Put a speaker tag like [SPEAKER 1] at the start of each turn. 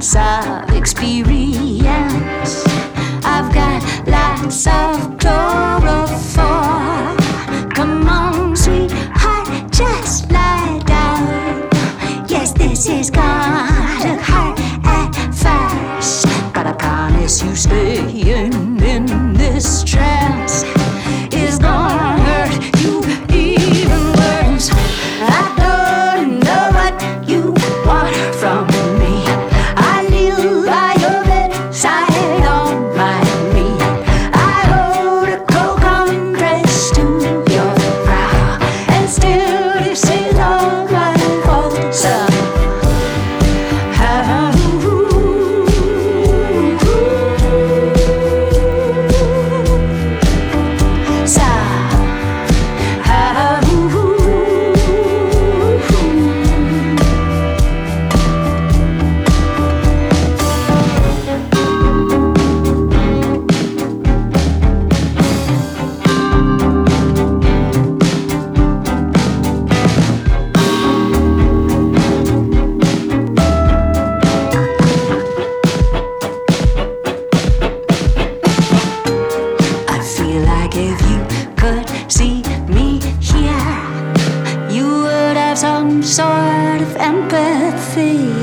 [SPEAKER 1] lots of experience. I've got lots of chloroform. Come on, sweetheart, just lie down. Yes, this is gonna hurt at first, but I promise you staying in this trance is gonna hurt you even worse. I don't know what you want from me. I kneel by your bedside on my knee. I hold a cold compress to your brow, and still this is all my fault. So some sort of empathy.